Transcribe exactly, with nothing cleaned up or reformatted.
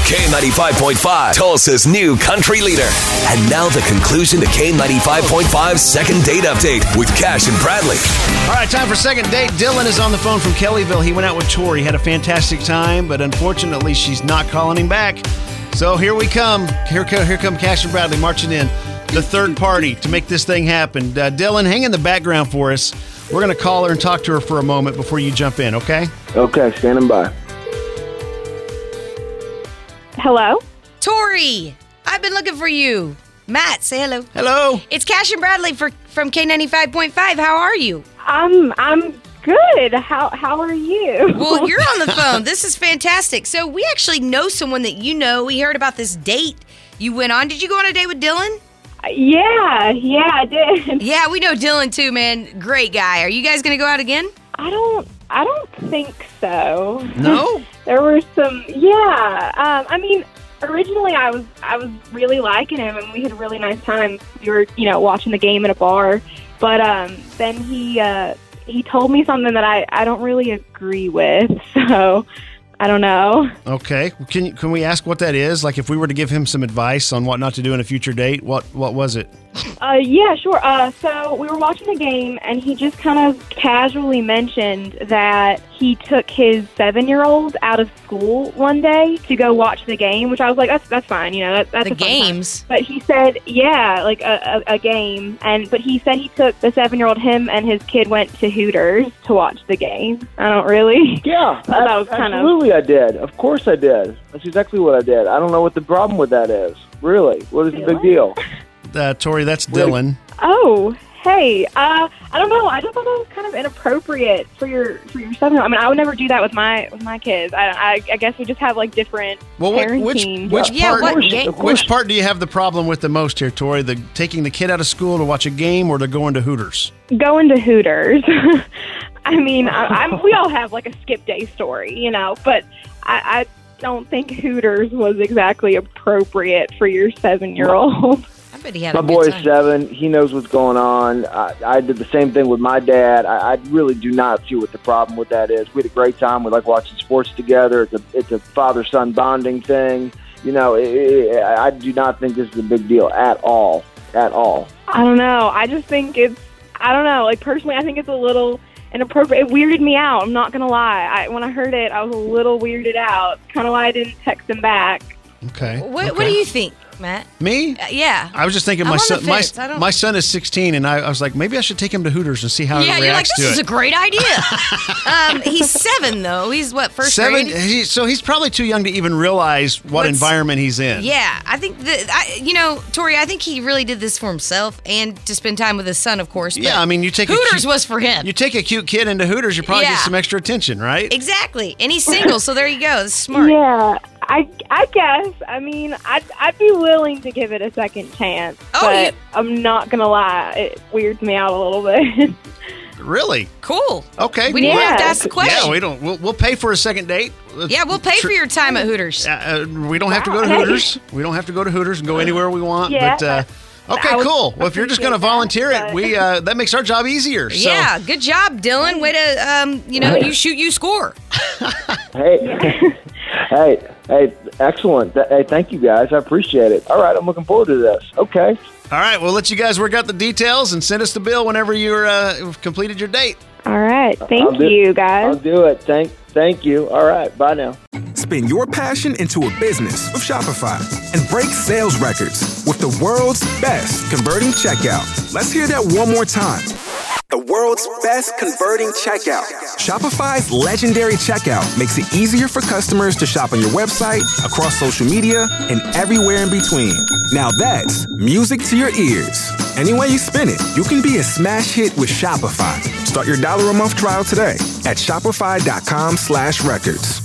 K ninety-five point five, Tulsa's new country leader. And now the conclusion to K ninety-five point five's second date update with Cash and Bradley. All right, time for second date. Dylan is on the phone from Kellyville. He went out with Tori, had a fantastic time, but unfortunately she's not calling him back. So here we come. Here, here come Cash and Bradley marching in, the third party to make this thing happen. Uh, Dylan, hang in the background for us. We're going to call her and talk to her for a moment before you jump in, okay? Okay, standing by. Hello? Tori, I've been looking for you. Matt, say hello. Hello. It's Cash and Bradley for, from K ninety-five point five. How are you? I'm I'm good. How how are you? Well, you're on the phone. This is fantastic. So we actually know someone that you know. We heard about this date you went on. Did you go on a date with Dylan? Yeah, yeah, I did. Yeah, we know Dylan too, man. Great guy. Are you guys going to go out again? I don't I don't think so. No? There were some yeah. Um, I mean, originally I was I was really liking him and we had a really nice time. We were, you know, watching the game at a bar. But um, then he uh, he told me something that I, I don't really agree with, so I don't know. Okay. Can you- can we ask what that is? Like if we were to give him some advice on what not to do in a future date, what what was it? Uh, yeah, sure. Uh, so we were watching the game, and he just kind of casually mentioned that he took his seven-year-old out of school one day to go watch the game, which I was like, that's that's fine, you know, that, that's The a fun time. games? But he said, yeah, like a, a, a game, and but he said he took the seven-year-old, him and his kid went to Hooters to watch the game. I don't really. Yeah, thought that was kind of- absolutely I did. Of course I did. That's exactly what I did. I don't know what the problem with that is. Really? What is the big deal? Uh, Tori, that's Dylan. Oh, hey. Uh, I don't know. I just thought that was kind of inappropriate for your for your seven. I mean, I would never do that with my with my kids. I I, I guess we just have like different Well, what, which parenting. which Yeah, part what game- which part do you have the problem with the most here, Tori? The taking the kid out of school to watch a game, or the going to Hooters? Going to Hooters. I mean, I, I'm, we all have like a skip day story, you know, but I, I don't think Hooters was exactly appropriate for your seven year old. I bet he had My a good boy is time. seven. He knows what's going on. I, I did the same thing with my dad. I, I really do not see what the problem with that is. We had a great time. We like watching sports together. It's a it's a father-son bonding thing. You know, it, it, I do not think this is a big deal at all. At all. I don't know. I just think it's, I don't know. Like, personally, I think it's a little inappropriate. It weirded me out. I'm not going to lie. I, when I heard it, I was a little weirded out. Kind of why I didn't text him back. Okay. What, okay. what do you think, Matt? Me? Uh, yeah. I was just thinking I'm my on the son. My, fence. I don't- my son is sixteen, and I, I was like, maybe I should take him to Hooters and see how yeah, he you're like, reacts this to is it. a great idea. um, he's seven, though. He's, what, first Seven. grade? He, so he's probably too young to even realize what What's- environment he's in. Yeah, I think that, I, you know, Tori, I think he really did this for himself and to spend time with his son, of course. but Yeah, I mean, you take a Hooters cute- was for him. You take a cute kid into Hooters, you probably Yeah. get some extra attention, right? Exactly. And he's single, so there you go. That's smart. Yeah, I, I guess. I mean, I'd, I'd be willing to give it a second chance. Oh, but you- I'm not going to lie. It weirds me out a little bit. Really? Cool. Okay. We didn't Yeah. have to ask the question. Yeah, we don't. We'll, we'll pay for a second date. Yeah, we'll pay for your time at Hooters. Uh, uh, we don't have to go to Wow. Hooters. We don't have to go to Hooters and go anywhere we want. Yeah, but uh, okay, I would cool. Well, if you're just going to appreciate that, volunteer it, but- we uh, that makes our job easier. So. Yeah, good job, Dylan. Way to, um, you know, you shoot, you score. Hey, hey, hey, excellent. Th- Hey, thank you guys. I appreciate it. All right, I'm looking forward to this. Okay. All right, we'll let you guys work out the details and send us the bill whenever you're uh, completed your date. All right. I'll Thank do- you, I'll guys. do it. Thank, thank you. All right, bye now. Spin your passion into a business with Shopify and break sales records with the world's best converting checkout. Let's hear that one more time. The world's best converting checkout. Shopify's legendary checkout makes it easier for customers to shop on your website, across social media, and everywhere in between. Now that's music to your ears. Any way you spin it, you can be a smash hit with Shopify. Start your dollar a month trial today at shopify.com slash records.